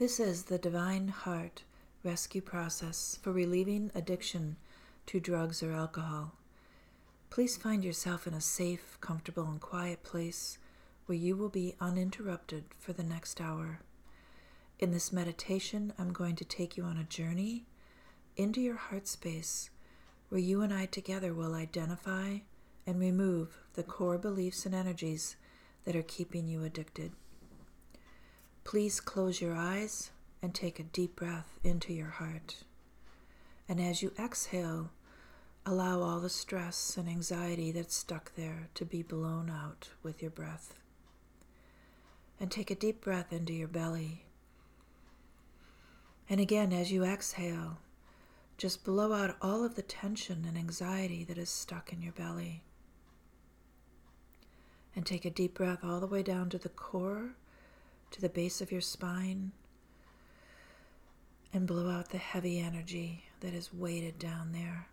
This is the Divine Heart rescue process for relieving addiction to drugs or alcohol. Please find yourself in a safe, comfortable, and quiet place where you will be uninterrupted for the next hour. In this meditation, I'm going to take you on a journey into your heart space where you and I together will identify and remove the core beliefs and energies that are keeping you addicted. Please close your eyes and take a deep breath into your heart. And as you exhale, allow all the stress and anxiety that's stuck there to be blown out with your breath. And take a deep breath into your belly. And again, as you exhale, just blow out all of the tension and anxiety that is stuck in your belly. And take a deep breath all the way down to the core, to the base of your spine, and blow out the heavy energy that is weighted down there.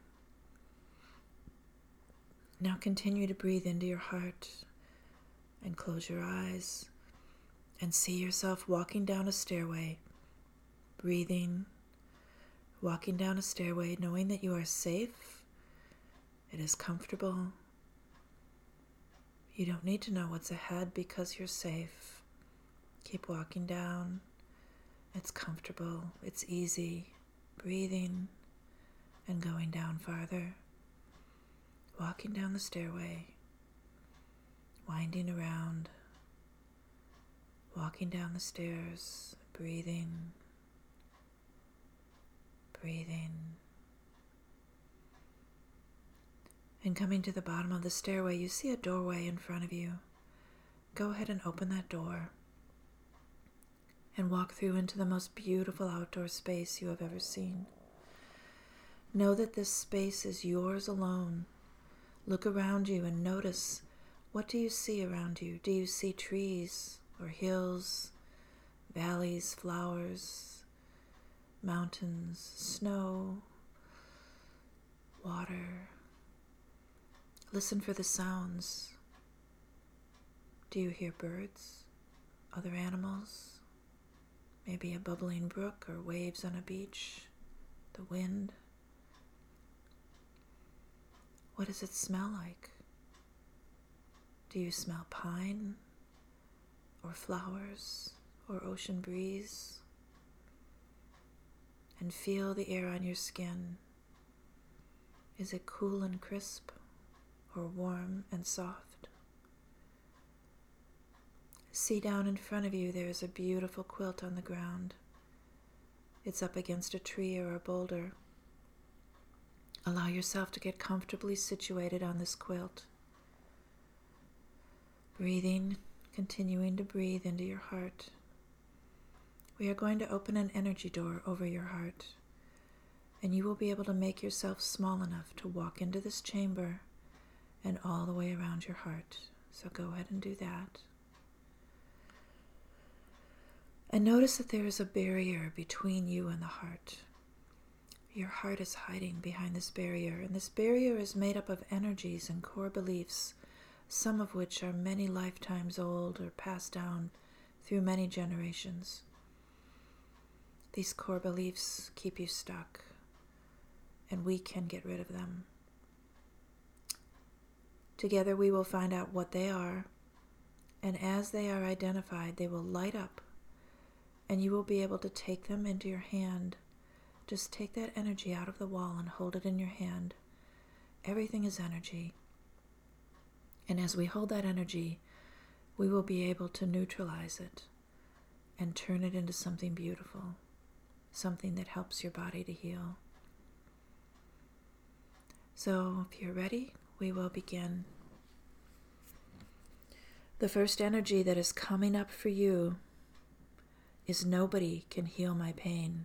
Now continue to breathe into your heart and close your eyes and see yourself walking down a stairway, breathing, walking down a stairway, knowing that you are safe, it is comfortable. You don't need to know what's ahead because you're safe. Keep walking down. It's comfortable. It's easy. Breathing and going down farther. Walking down the stairway. Winding around. Walking down the stairs. Breathing. Breathing. And coming to the bottom of the stairway, you see a doorway in front of you. Go ahead and open that door and walk through into the most beautiful outdoor space you have ever seen. Know that this space is yours alone. Look around you and notice, what do you see around you? Do you see trees or hills, valleys, flowers, mountains, snow, water? Listen for the sounds. Do you hear birds, other animals? Maybe a bubbling brook or waves on a beach, the wind. What does it smell like? Do you smell pine or flowers or ocean breeze? And feel the air on your skin. Is it cool and crisp or warm and soft? See down in front of you, there is a beautiful quilt on the ground. It's up against a tree or a boulder. Allow yourself to get comfortably situated on this quilt. Breathing, continuing to breathe into your heart. We are going to open an energy door over your heart, and you will be able to make yourself small enough to walk into this chamber and all the way around your heart. So go ahead and do that. And notice that there is a barrier between you and the heart. Your heart is hiding behind this barrier, and this barrier is made up of energies and core beliefs, some of which are many lifetimes old or passed down through many generations. These core beliefs keep you stuck, and we can get rid of them. Together we will find out what they are, and as they are identified, they will light up, and you will be able to take them into your hand. Just take that energy out of the wall and hold it in your hand. Everything is energy. And as we hold that energy, we will be able to neutralize it and turn it into something beautiful, something that helps your body to heal. So if you're ready, we will begin. The first energy that is coming up for you is nobody can heal my pain.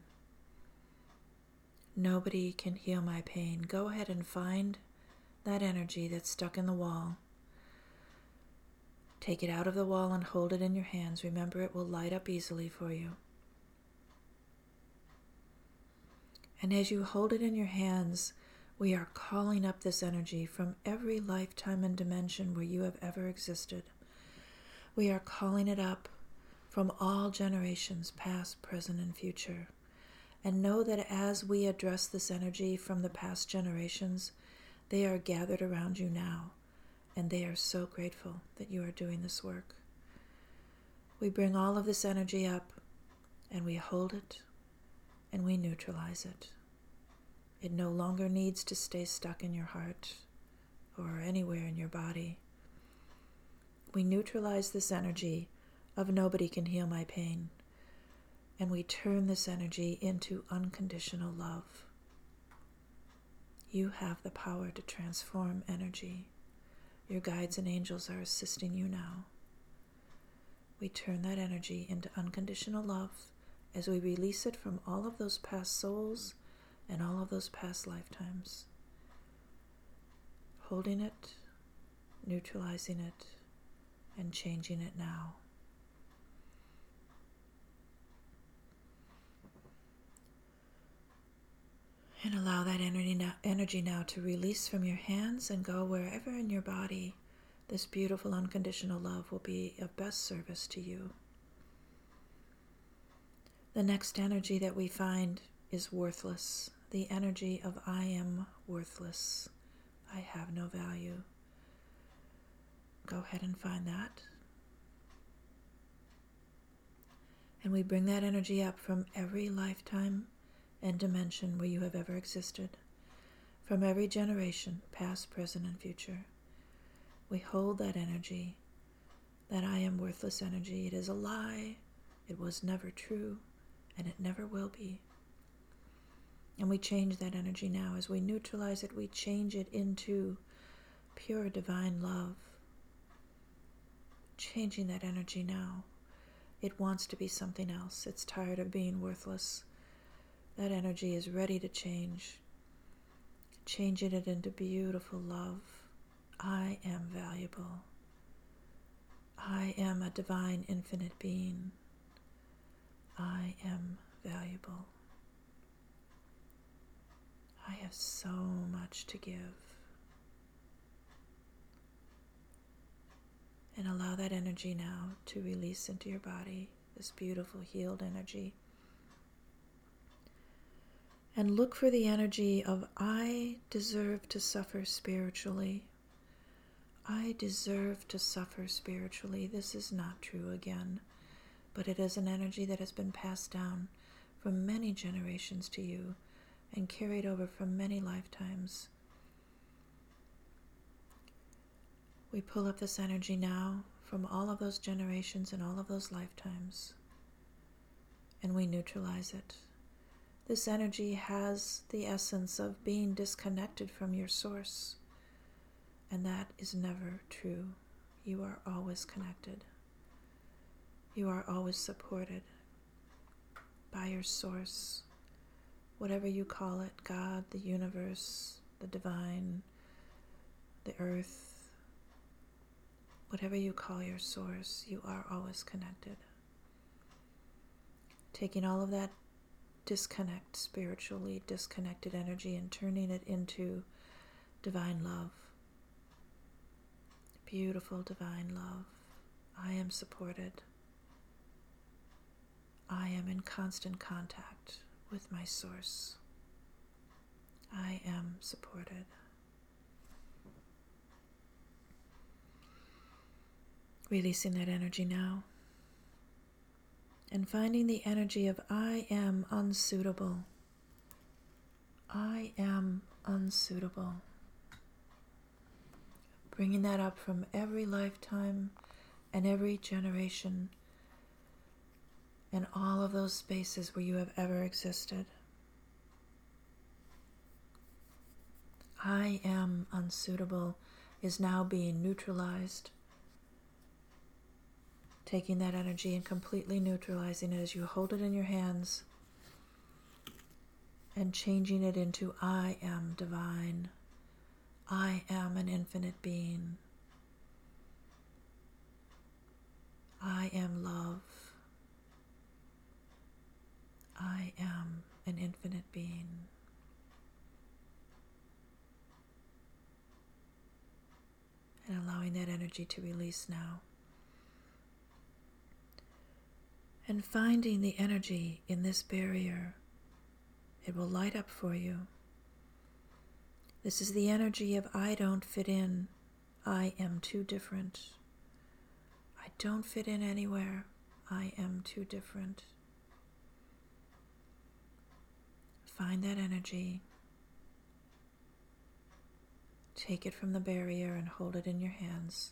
Nobody can heal my pain. Go ahead and find that energy that's stuck in the wall. Take it out of the wall and hold it in your hands. Remember, it will light up easily for you. And as you hold it in your hands, we are calling up this energy from every lifetime and dimension where you have ever existed. We are calling it up from all generations, past, present, and future. And know that as we address this energy from the past generations, they are gathered around you now, and they are so grateful that you are doing this work. We bring all of this energy up, and we hold it, and we neutralize it. It no longer needs to stay stuck in your heart or anywhere in your body. We neutralize this energy of nobody can heal my pain, and we turn this energy into unconditional love. You have the power to transform energy. Your guides and angels are assisting you now. We turn that energy into unconditional love as we release it from all of those past souls and all of those past lifetimes. Holding it, neutralizing it, and changing it now. And allow that energy now to release from your hands and go wherever in your body this beautiful unconditional love will be of best service to you. The next energy that we find is worthless. The energy of I am worthless. I have no value. Go ahead and find that. And we bring that energy up from every lifetime and dimension where you have ever existed, from every generation, past, present, and future. We hold that energy, that I am worthless energy. It is a lie. It was never true, and it never will be. And we change that energy now. As we neutralize it, we change it into pure divine love. Changing that energy now. It wants to be something else. It's tired of being worthless. That energy is ready to change. Changing it into beautiful love. I am valuable. I am a divine infinite being. I am valuable. I have so much to give. And allow that energy now to release into your body, this beautiful healed energy. And look for the energy of I deserve to suffer spiritually. I deserve to suffer spiritually. This is not true again, but it is an energy that has been passed down from many generations to you and carried over from many lifetimes. We pull up this energy now from all of those generations and all of those lifetimes, and we neutralize it. This energy has the essence of being disconnected from your source, and that is never true. You are always connected. You are always supported by your source, whatever you call it, God, the universe, the divine, the earth, whatever you call your source, you are always connected. Taking all of that spiritually disconnected energy and turning it into divine love. Beautiful divine love. I am supported. I am in constant contact with my source. I am supported. Releasing that energy now. And finding the energy of I am unsuitable. I am unsuitable. Bringing that up from every lifetime and every generation and all of those spaces where you have ever existed. I am unsuitable is now being neutralized. Taking that energy and completely neutralizing it as you hold it in your hands and changing it into I am divine. I am an infinite being. I am love. I am an infinite being. And allowing that energy to release now. and finding the energy in this barrier. It will light up for you. This is the energy of I don't fit in. I am too different. I don't fit in anywhere. I am too different. Find that energy. Take it from the barrier and hold it in your hands.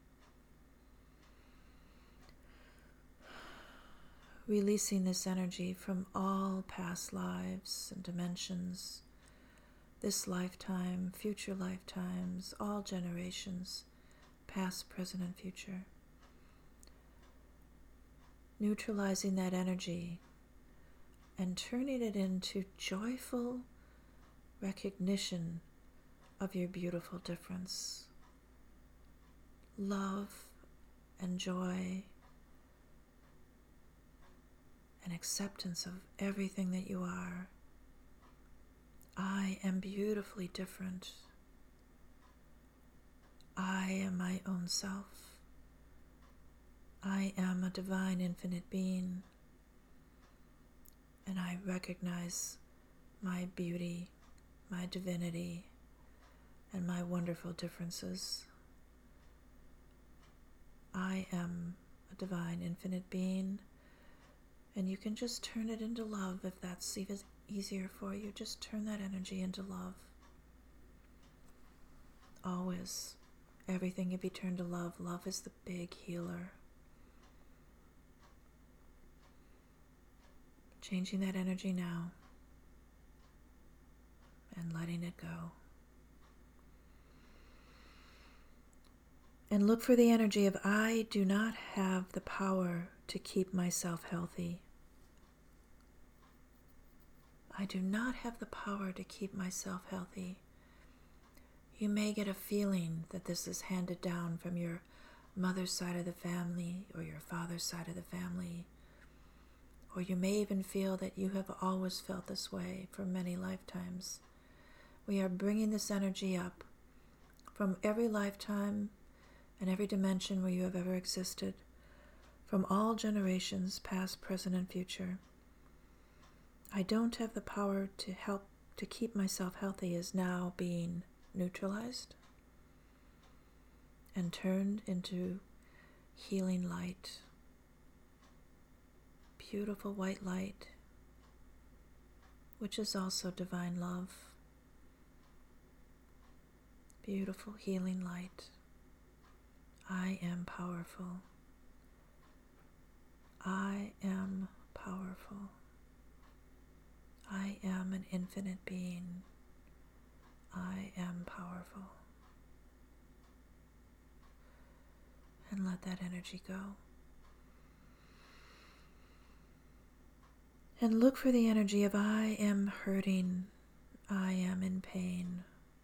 Releasing this energy from all past lives and dimensions, this lifetime, future lifetimes, all generations, past, present, and future. Neutralizing that energy and turning it into joyful recognition of your beautiful difference. Love and joy and acceptance of everything that you are. I am beautifully different. I am my own self. I am a divine infinite being, and I recognize my beauty, my divinity, and my wonderful differences. I am a divine infinite being, and you can just turn it into love if that's even easier for you. Just turn that energy into love. Always. Everything can be turned to love. Love is the big healer. Changing that energy now and letting it go. And look for the energy of I do not have the power to keep myself healthy. I do not have the power to keep myself healthy. You may get a feeling that this is handed down from your mother's side of the family or your father's side of the family. Or you may even feel that you have always felt this way for many lifetimes. We are bringing this energy up from every lifetime and every dimension where you have ever existed, from all generations, past, present, and future. I don't have the power to keep myself healthy is now being neutralized and turned into healing light. Beautiful white light, which is also divine love. Beautiful healing light. I am powerful. I am powerful. I am an infinite being. I am powerful. And let that energy go. And look for the energy of I am hurting. I am in pain.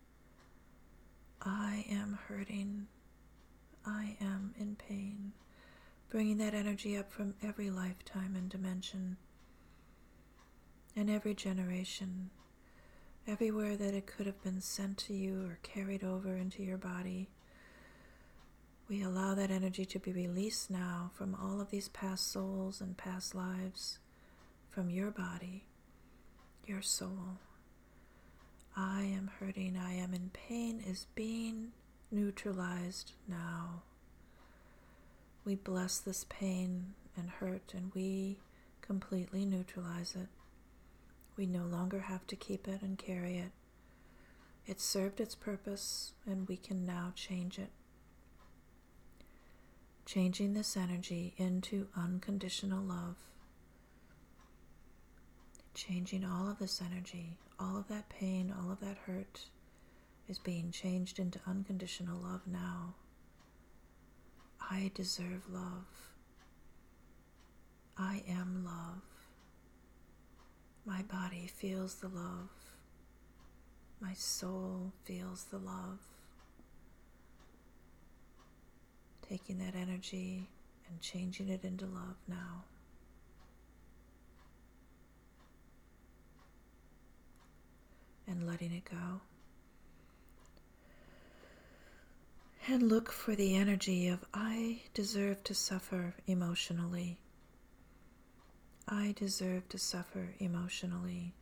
I am hurting. I am in pain. Bringing that energy up from every lifetime and dimension. And every generation, everywhere that it could have been sent to you or carried over into your body. We allow that energy to be released now from all of these past souls and past lives, from your body, your soul. I am hurting, I am in pain is being neutralized now. We bless this pain and hurt, and we completely neutralize it. We no longer have to keep it and carry it. It served its purpose, and we can now change it. Changing this energy into unconditional love. Changing all of this energy, all of that pain, all of that hurt is being changed into unconditional love now. I deserve love. I am love. My body feels the love. My soul feels the love. Taking that energy and changing it into love now. And letting it go. And look for the energy of I deserve to suffer emotionally. I deserve to suffer emotionally.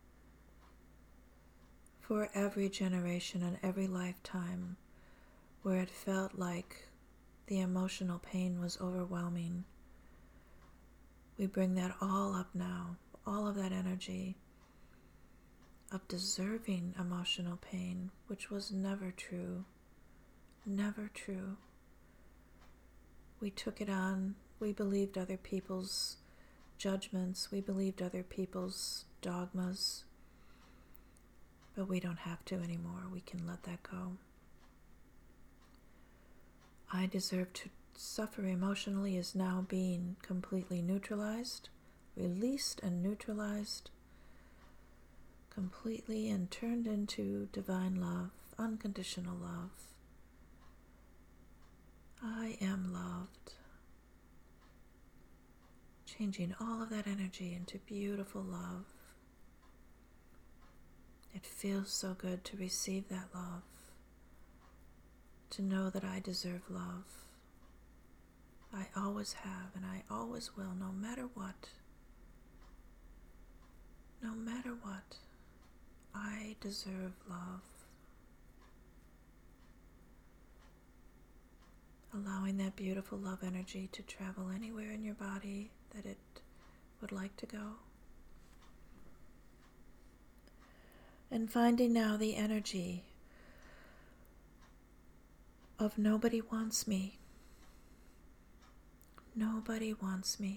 For every generation and every lifetime where it felt like the emotional pain was overwhelming, we bring that all up now, all of that energy of deserving emotional pain, which was never true, never true. We took it on, we believed other people's judgments, we believed other people's dogmas, but we don't have to anymore. We can let that go. I deserve to suffer emotionally is now being completely neutralized, released and neutralized completely and turned into divine love, unconditional love. I am loved. Changing all of that energy into beautiful love. It feels so good to receive that love, to know that I deserve love. I always have and I always will, no matter what. No matter what, I deserve love. Allowing that beautiful love energy to travel anywhere in your body that it would like to go. And finding now the energy of nobody wants me. Nobody wants me.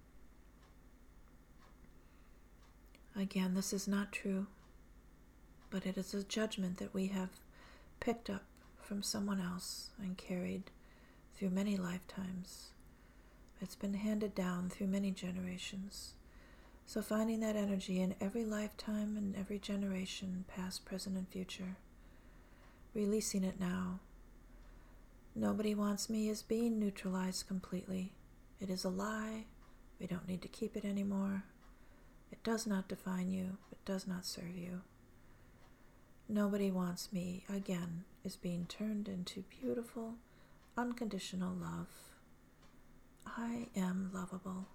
Again, this is not true, but it is a judgment that we have picked up from someone else and carried through many lifetimes. It's been handed down through many generations. So finding that energy in every lifetime and every generation, past, present, and future, releasing it now. Nobody wants me is being neutralized completely. It is a lie. We don't need to keep it anymore. It does not define you. It does not serve you. Nobody wants me, again, is being turned into beautiful, unconditional love. I am lovable.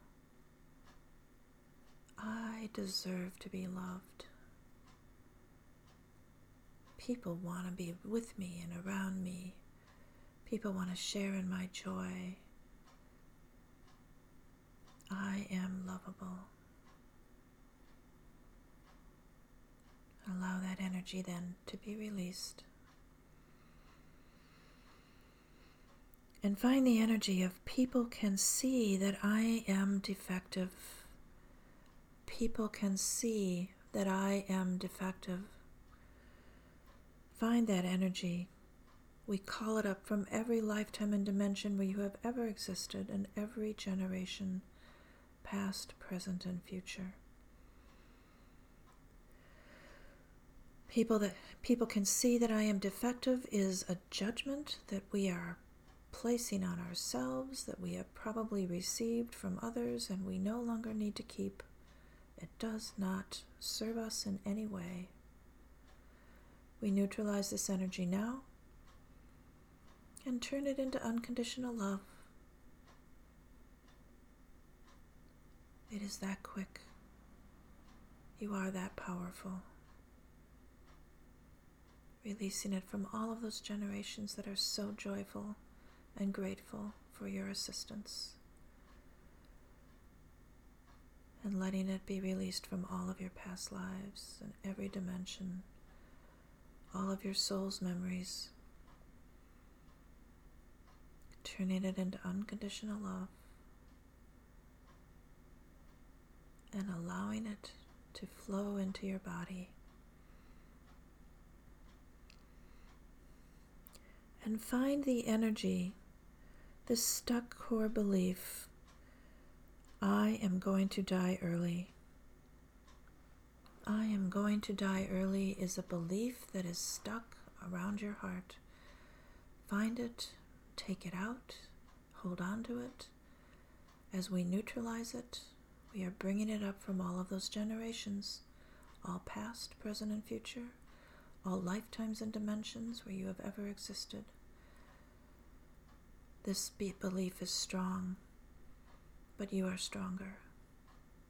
I deserve to be loved. People want to be with me and around me. People want to share in my joy. I am lovable. Allow that energy then to be released. And find the energy of people can see that I am defective. People can see that I am defective. Find that energy. We call it up from every lifetime and dimension where you have ever existed and every generation, past, present, and future. People can see that I am defective is a judgment that we are placing on ourselves, that we have probably received from others and we no longer need to keep. It does not serve us in any way. We neutralize this energy now and turn it into unconditional love. It is that quick. You are that powerful. Releasing it from all of those generations that are so joyful and grateful for your assistance. And letting it be released from all of your past lives and every dimension, all of your soul's memories. Turning it into unconditional love and allowing it to flow into your body. And find the energy, the stuck core belief, I am going to die early. I am going to die early is a belief that is stuck around your heart. Find it, take it out, hold on to it. As we neutralize it, we are bringing it up from all of those generations, all past, present, and future, all lifetimes and dimensions where you have ever existed. This belief is strong, but you are stronger.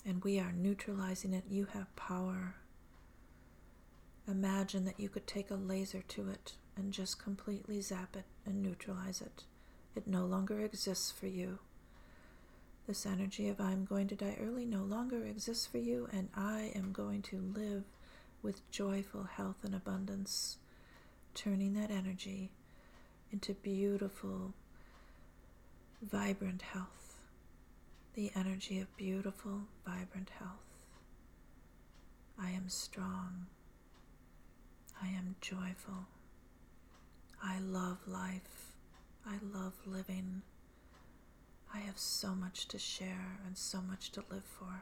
and we are neutralizing it. You have power. Imagine that you could take a laser to it and just completely zap it and neutralize it. It no longer exists for you. This energy of I'm going to die early no longer exists for you, and I am going to live with joyful health and abundance, turning that energy into beautiful, vibrant health. The energy of beautiful, vibrant health. I am strong. I am joyful. I love life. I love living. I have so much to share and so much to live for.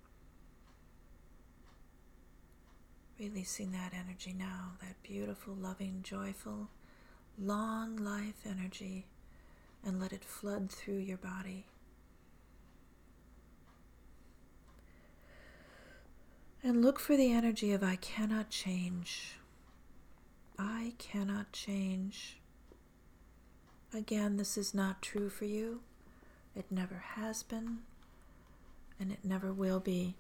Releasing that energy now, that beautiful, loving, joyful, long life energy, and let it flood through your body. And look for the energy of I cannot change. I cannot change. Again, this is not true for you. It never has been, and it never will be.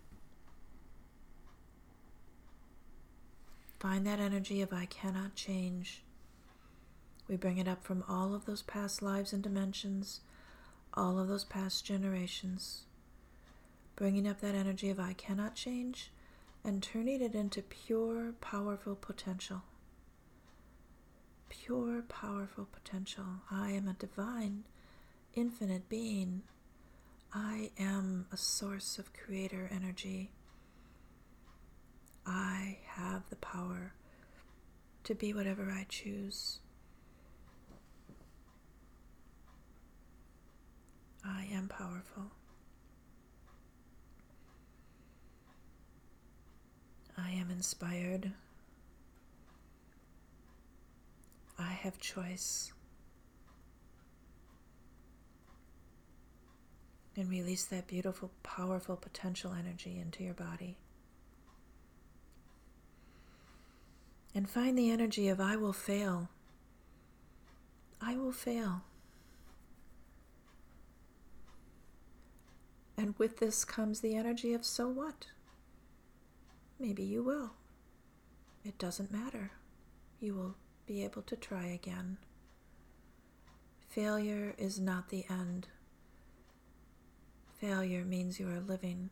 Find that energy of I cannot change. We bring it up from all of those past lives and dimensions, all of those past generations. Bringing up that energy of I cannot change and turning it into pure, powerful potential. Pure, powerful potential. I am a divine, infinite being. I am a source of creator energy. I have the power to be whatever I choose. I am powerful. I am inspired. I have choice. And release that beautiful, powerful potential energy into your body. And find the energy of I will fail. I will fail. And with this comes the energy of so what? Maybe you will. It doesn't matter. You will be able to try again. Failure is not the end. Failure means you are living.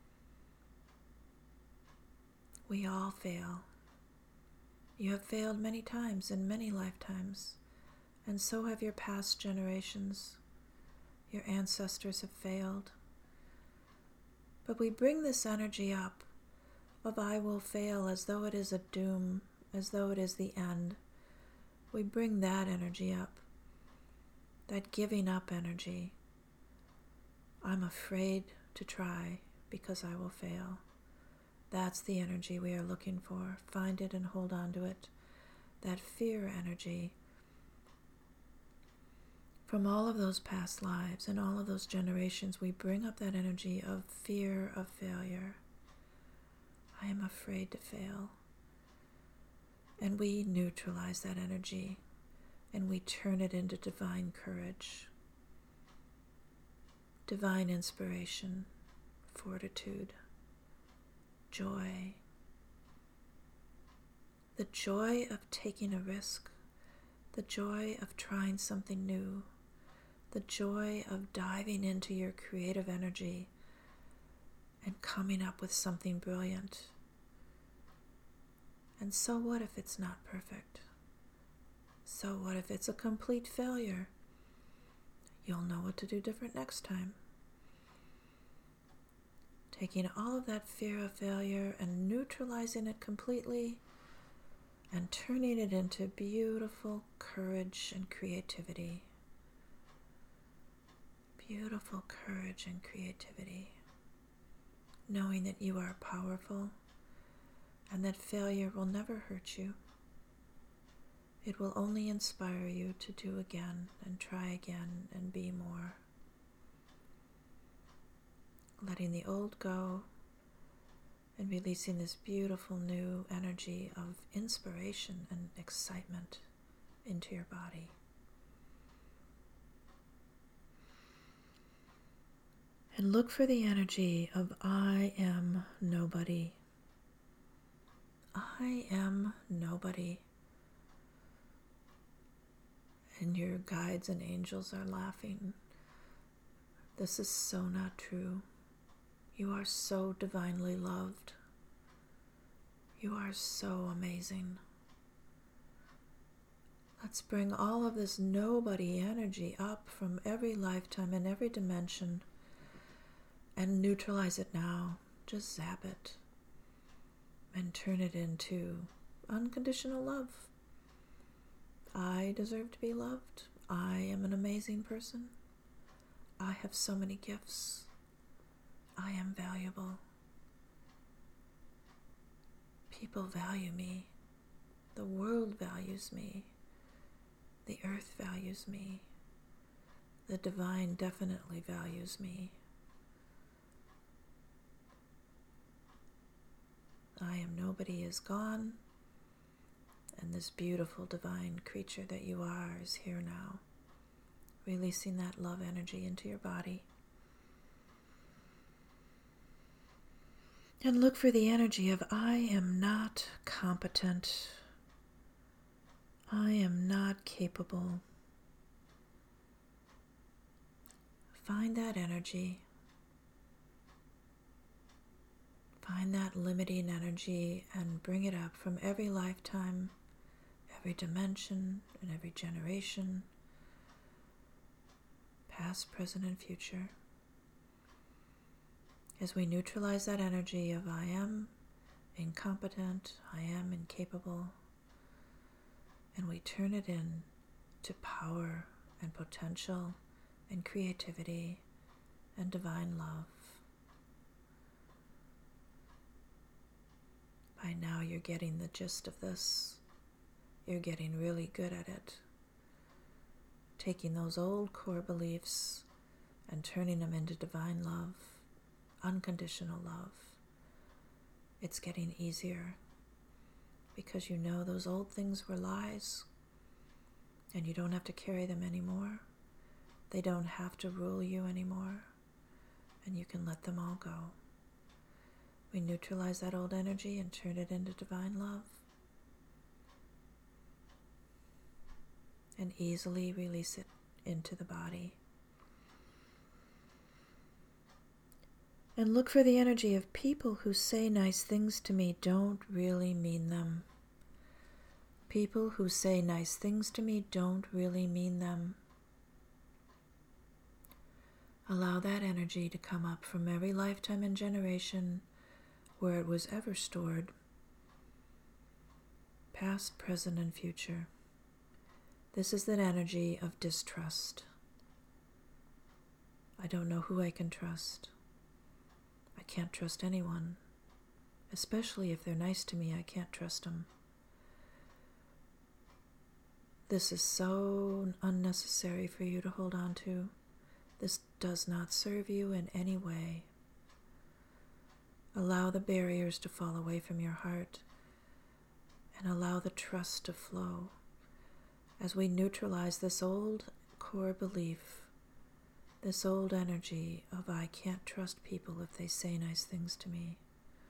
We all fail. You have failed many times in many lifetimes, and so have your past generations. Your ancestors have failed. But we bring this energy up of I will fail as though it is a doom, as though it is the end. We bring that energy up, that giving up energy. I'm afraid to try because I will fail. That's the energy we are looking for. Find it and hold on to it. That fear energy from all of those past lives and all of those generations, we bring up that energy of fear of failure. I am afraid to fail. And we neutralize that energy and we turn it into divine courage, divine inspiration, fortitude, joy. The joy of taking a risk, the joy of trying something new, the joy of diving into your creative energy and coming up with something brilliant. And so what if it's not perfect? So what if it's a complete failure? You'll know what to do different next time. Taking all of that fear of failure and neutralizing it completely and turning it into beautiful courage and creativity. Beautiful courage and creativity. Knowing that you are powerful and that failure will never hurt you. It will only inspire you to do again and try again and be more. Letting the old go and releasing this beautiful new energy of inspiration and excitement into your body. And look for the energy of I am nobody. I am nobody. And your guides and angels are laughing. This is so not true. You are so divinely loved. You are so amazing. Let's bring all of this nobody energy up from every lifetime and every dimension and neutralize it now. Just zap it and turn it into unconditional love. I deserve to be loved. I am an amazing person. I have so many gifts. I am valuable. People value me. The world values me. The earth values me. The divine definitely values me. I am nobody is gone, and this beautiful divine creature that you are is here now, releasing that love energy into your body. And look for the energy of I am not competent. I am not capable. Find that energy. Find that limiting energy and bring it up from every lifetime, every dimension, and every generation, past, present, and future. As we neutralize that energy of I am incompetent, I am incapable, and we turn it in to power and potential and creativity and divine love. By now you're getting the gist of this. You're getting really good at it. Taking those old core beliefs and turning them into divine love, unconditional love. It's getting easier because you know those old things were lies and you don't have to carry them anymore. They don't have to rule you anymore, and you can let them all go. We neutralize that old energy and turn it into divine love, and easily release it into the body. And look for the energy of people who say nice things to me don't really mean them. People who say nice things to me don't really mean them. Allow that energy to come up from every lifetime and generation where it was ever stored, past, present, and future. This is that energy of distrust. I don't know who I can trust. I can't trust anyone, especially if they're nice to me. I can't trust them. This is so unnecessary for you to hold on to. This does not serve you in any way. Allow the barriers to fall away from your heart and allow the trust to flow as we neutralize this old core belief, this old energy of I can't trust people if they say nice things to me.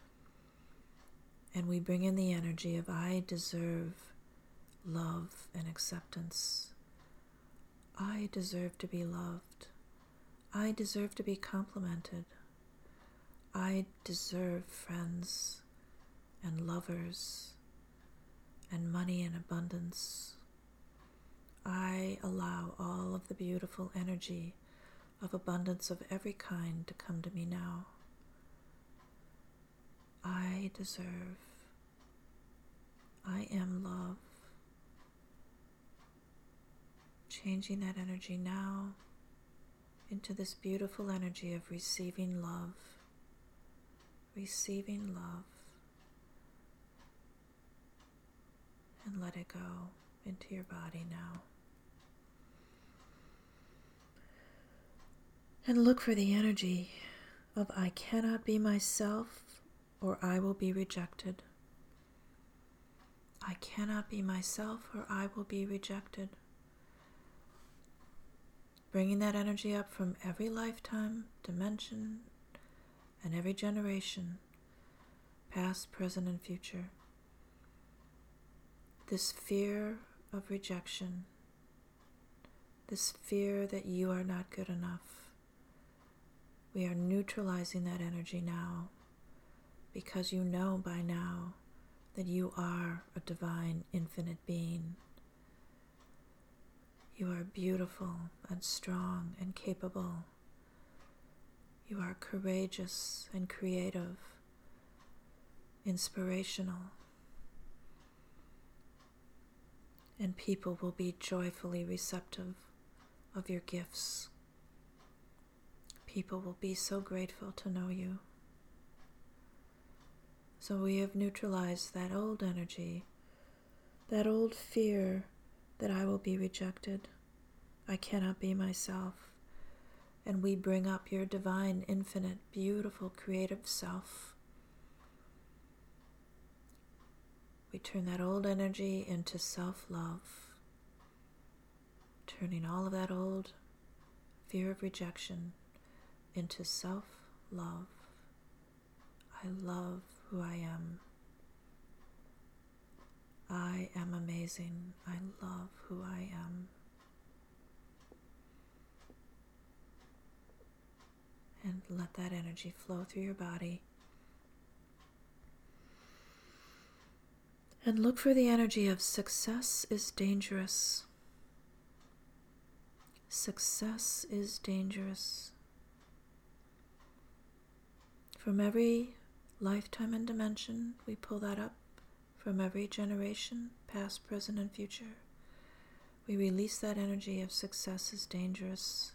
And we bring in the energy of I deserve love and acceptance. I deserve to be loved. I deserve to be complimented. I deserve friends and lovers and money in abundance. I allow all of the beautiful energy of abundance of every kind to come to me now. I deserve. I am love. Changing that energy now into this beautiful energy of receiving love. Receiving love. And let it go into your body now. And look for the energy of I cannot be myself or I will be rejected. I cannot be myself or I will be rejected. bringing that energy up from every lifetime, dimension, and every generation, past, present, and future. This fear of rejection, this fear that you are not good enough, we are neutralizing that energy now, because you know by now that you are a divine, infinite being. You are beautiful and strong and capable. You are courageous and creative, inspirational, and people will be joyfully receptive of your gifts. People will be so grateful to know you. So we have neutralized that old energy, that old fear that I will be rejected, I cannot be myself, and we bring up your divine, infinite, beautiful, creative self. We turn that old energy into self-love, turning all of that old fear of rejection into self-love. I love who I am. I am amazing. I love who I am. And let that energy flow through your body. And look for the energy of success is dangerous. Success is dangerous. From every lifetime and dimension, we pull that up. From every generation, past, present, and future, we release that energy of success is dangerous,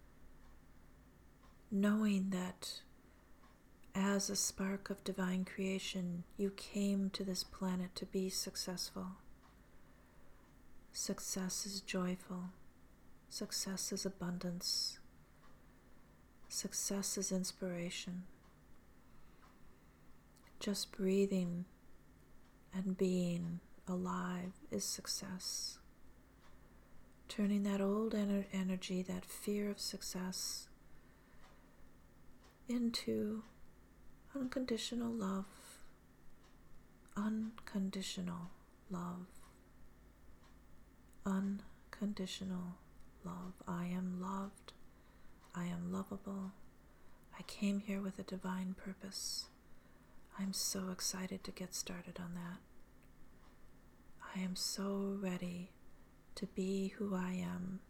knowing that as a spark of divine creation, you came to this planet to be successful. Success is joyful. Success is abundance. Success is inspiration. Just breathing and being alive is success. Turning that old energy, that fear of success, into unconditional love. Unconditional love. Unconditional love. I am loved. I am lovable. I came here with a divine purpose. I'm so excited to get started on that. I am so ready to be who I am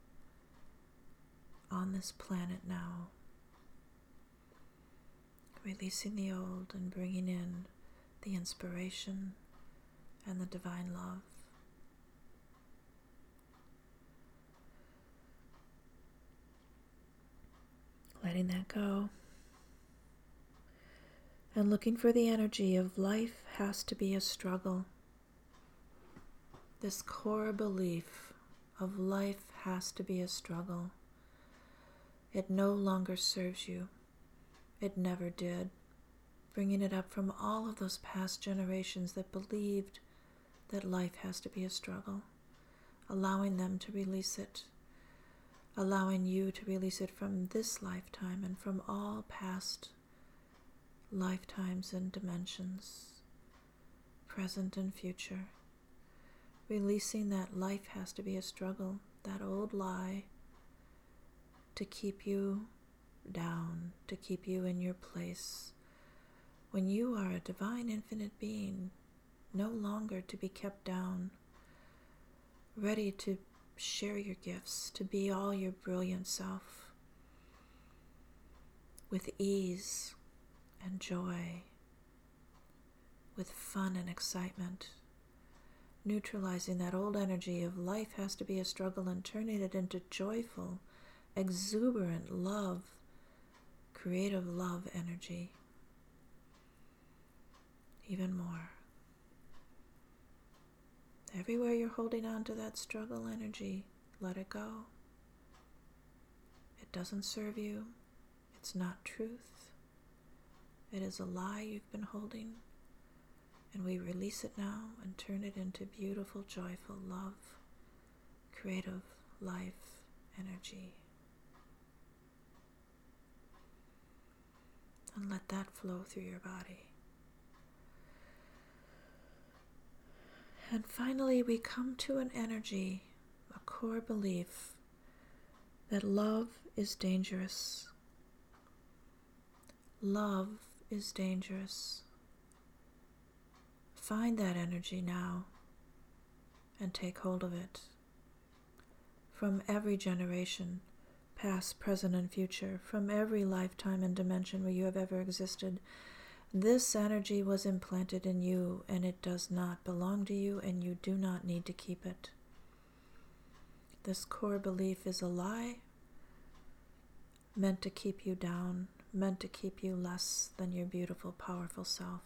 on this planet now. Releasing the old and bringing in the inspiration and the divine love. Letting that go. And looking for the energy of life has to be a struggle. This core belief of life has to be a struggle. It no longer serves you. It never did. Bringing it up from all of those past generations that believed that life has to be a struggle. Allowing them to release it. Allowing you to release it from this lifetime and from all past lifetimes and dimensions, present and future. Releasing that life has to be a struggle, that old lie to keep you down, to keep you in your place, when you are a divine infinite being, no longer to be kept down, ready to share your gifts, to be all your brilliant self, with ease and joy, with fun and excitement, neutralizing that old energy of life has to be a struggle and turning it into joyful, exuberant love, creative love energy. Even more. Everywhere you're holding on to that struggle energy, let it go. It doesn't serve you. It's not truth. It is a lie you've been holding, and we release it now and turn it into beautiful, joyful love, creative life energy. And let that flow through your body. And finally, we come to an energy, a core belief that love is dangerous. Love is dangerous. Find that energy now and take hold of it. From every generation, past, present, and future, from every lifetime and dimension where you have ever existed, this energy was implanted in you, and it does not belong to you, and you do not need to keep it. This core belief is a lie, meant to keep you down, meant to keep you less than your beautiful, powerful self.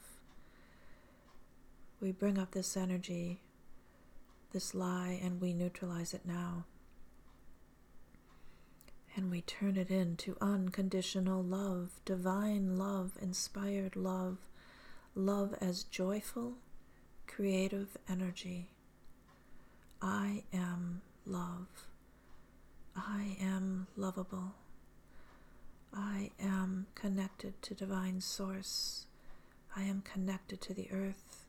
We bring up this energy, this lie, and we neutralize it now. And we turn it into unconditional love, divine love, inspired love, love as joyful, creative energy. I am love. I am lovable. I am connected to divine source. I am connected to the earth.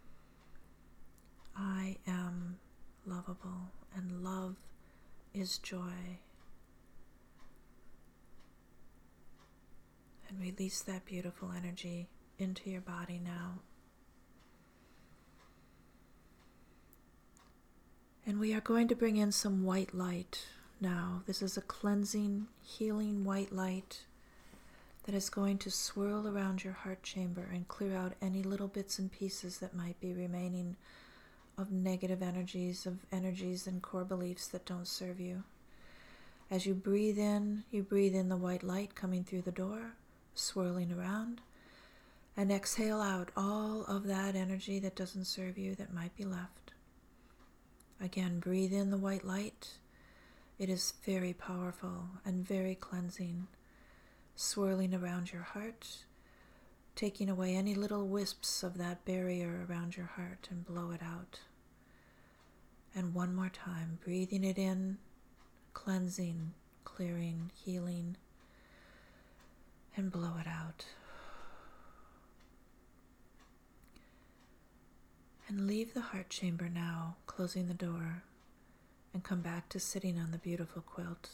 I am lovable, and love is joy. And release that beautiful energy into your body now. And we are going to bring in some white light now. This is a cleansing, healing white light that is going to swirl around your heart chamber and clear out any little bits and pieces that might be remaining of negative energies, and core beliefs that don't serve you. As you breathe in the white light coming through the door, swirling around, and exhale out all of that energy that doesn't serve you, that might be left. Again, breathe in the white light. It is very powerful and very cleansing, swirling around your heart, taking away any little wisps of that barrier around your heart, and blow it out. And one more time, breathing it in, cleansing, clearing, healing, and blow it out. And leave the heart chamber now, closing the door, and come back to sitting on the beautiful quilt.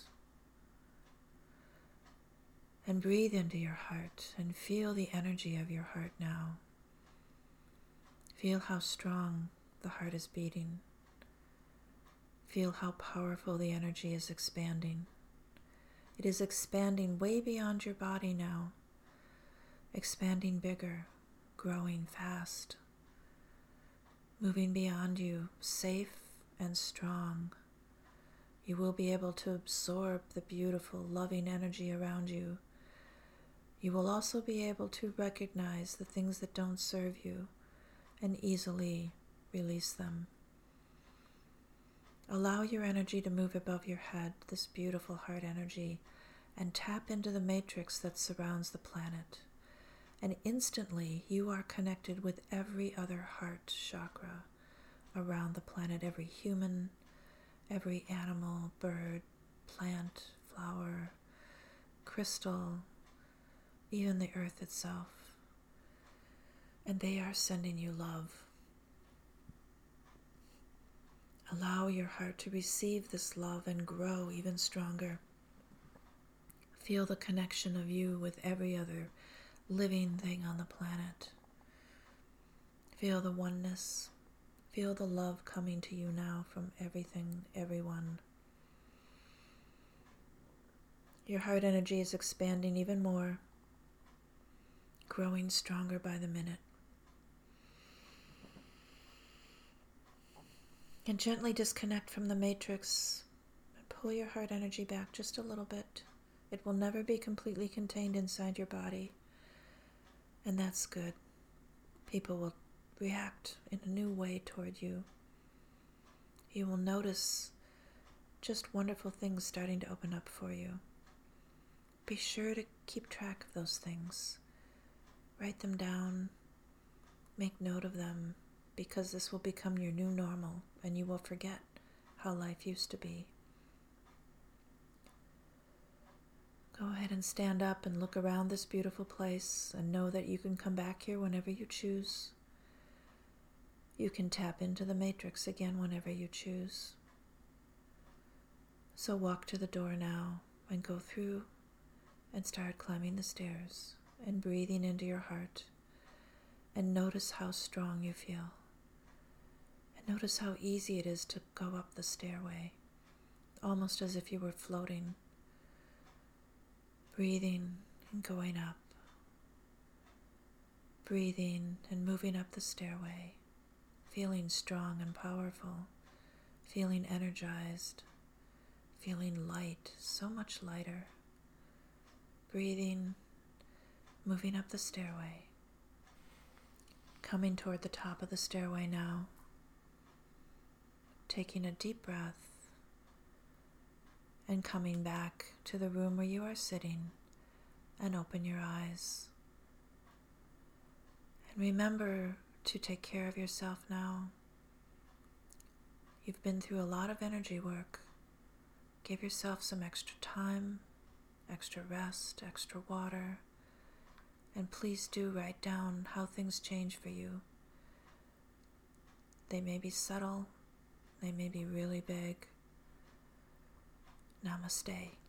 And breathe into your heart and feel the energy of your heart now. Feel how strong the heart is beating. Feel how powerful the energy is expanding. It is expanding way beyond your body now, expanding bigger, growing fast, moving beyond you, safe and strong. You will be able to absorb the beautiful, loving energy around you. You will also be able to recognize the things that don't serve you and easily release them. Allow your energy to move above your head, this beautiful heart energy, and tap into the matrix that surrounds the planet. And instantly you are connected with every other heart chakra around the planet, every human, every animal, bird, plant, flower, crystal, even the earth itself. And they are sending you love. Allow your heart to receive this love and grow even stronger. Feel the connection of you with every other living thing on the planet. Feel the oneness. Feel the love coming to you now from everything, everyone. Your heart energy is expanding even more, growing stronger by the minute. And gently disconnect from the matrix and pull your heart energy back just a little bit. It will never be completely contained inside your body, and that's good. People will react in a new way toward you. You will notice just wonderful things starting to open up for you. Be sure to keep track of those things. Write them down, make note of them, because this will become your new normal and you will forget how life used to be. Go ahead and stand up and look around this beautiful place and know that you can come back here whenever you choose. You can tap into the matrix again whenever you choose. So walk to the door now and go through and start climbing the stairs and breathing into your heart, and notice how strong you feel. And notice how easy it is to go up the stairway, almost as if you were floating. Breathing and going up. Breathing and moving up the stairway, feeling strong and powerful, feeling energized, feeling light, so much lighter. Breathing, moving up the stairway. Coming toward the top of the stairway now. Taking a deep breath and coming back to the room where you are sitting, and open your eyes. And remember to take care of yourself now. You've been through a lot of energy work. Give yourself some extra time, extra rest, extra water, and please do write down how things change for you. They may be subtle, they may be really big. Namaste.